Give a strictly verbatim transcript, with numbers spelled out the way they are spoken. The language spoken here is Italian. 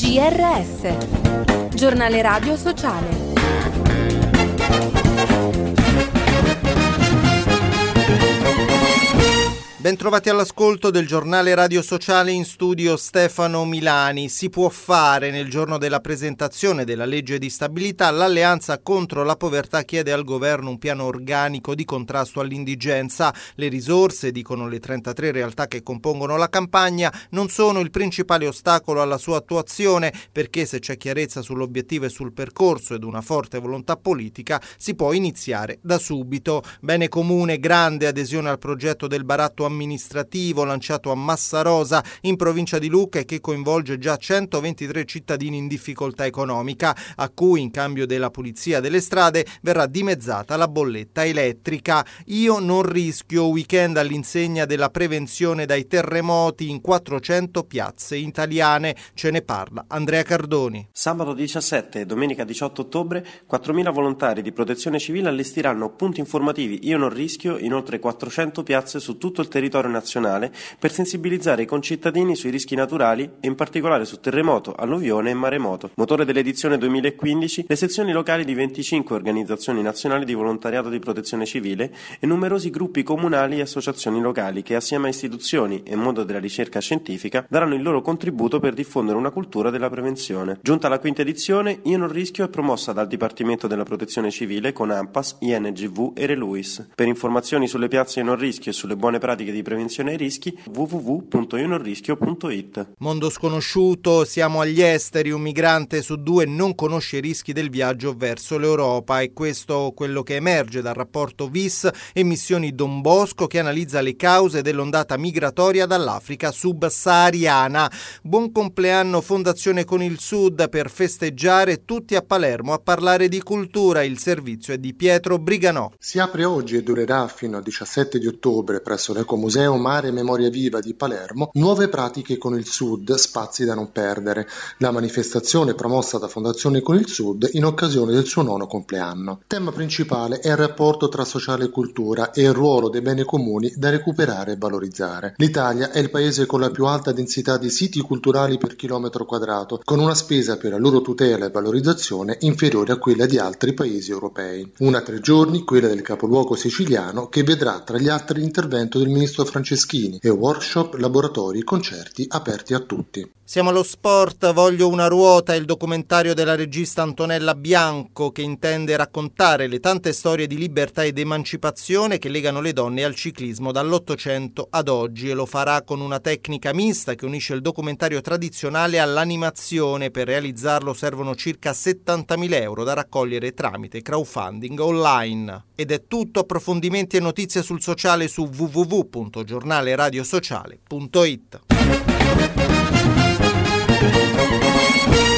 G R S, Giornale Radio Sociale. Bentrovati all'ascolto del Giornale Radio Sociale, in studio Stefano Milani. Si può fare. Nel giorno della presentazione della legge di stabilità, l'Alleanza contro la povertà chiede al governo un piano organico di contrasto all'indigenza. Le risorse, dicono le trentatré realtà che compongono la campagna, non sono il principale ostacolo alla sua attuazione, perché se c'è chiarezza sull'obiettivo e sul percorso ed una forte volontà politica, si può iniziare da subito. Bene comune, grande adesione al progetto del baratto amministrativo lanciato a Massarosa in provincia di Lucca e che coinvolge già centoventitré cittadini in difficoltà economica, a cui in cambio della pulizia delle strade verrà dimezzata la bolletta elettrica. Io non rischio, weekend all'insegna della prevenzione dai terremoti in quattrocento piazze italiane. Ce ne parla Andrea Cardoni. Sabato diciassette e domenica diciotto ottobre quattromila volontari di protezione civile allestiranno punti informativi Io non rischio in oltre quattrocento piazze su tutto il territorio nazionale per sensibilizzare i concittadini sui rischi naturali e in particolare su terremoto, alluvione e maremoto. Motore dell'edizione duemilaquindici, le sezioni locali di venticinque organizzazioni nazionali di volontariato di protezione civile e numerosi gruppi comunali e associazioni locali che assieme a istituzioni e mondo della ricerca scientifica daranno il loro contributo per diffondere una cultura della prevenzione. Giunta alla quinta edizione, Io non rischio è promossa dal Dipartimento della Protezione Civile con ANPAS, I N G V e Reluis. Per informazioni sulle piazze Io non rischio e sulle buone pratiche di prevenzione ai rischi, w w w punto io non rischio punto i t. Mondo sconosciuto, siamo agli esteri, un migrante su due non conosce i rischi del viaggio verso l'Europa, e questo quello che emerge dal rapporto V I S e Missioni Don Bosco, che analizza le cause dell'ondata migratoria dall'Africa subsahariana. Buon compleanno Fondazione Con il Sud, per festeggiare tutti a Palermo a parlare di cultura. Il servizio è di Pietro Briganò. Si apre oggi e durerà fino al diciassette di ottobre presso l'Ecomuseo Mare e Memoria Viva di Palermo Nuove pratiche con il Sud, spazi da non perdere. La manifestazione promossa da Fondazione Con il Sud in occasione del suo nono compleanno. Tema principale è il rapporto tra sociale e cultura e il ruolo dei beni comuni da recuperare e valorizzare. L'Italia è il paese con la più alta densità di siti culturali per chilometro quadrato, con una spesa per la loro tutela e valorizzazione inferiore a quella di altri paesi europei. Una a tre giorni, quella del capoluogo siciliano, che vedrà tra gli altri l'intervento del ministro Franceschini e workshop, laboratori, concerti aperti a tutti. Siamo allo sport. Voglio una ruota, il documentario della regista Antonella Bianco, che intende raccontare le tante storie di libertà ed emancipazione che legano le donne al ciclismo dall'Ottocento ad oggi, e lo farà con una tecnica mista che unisce il documentario tradizionale all'animazione. Per realizzarlo servono circa settantamila euro da raccogliere tramite crowdfunding online. Ed è tutto. Approfondimenti e notizie sul sociale su w w w punto giornale radio sociale punto i t.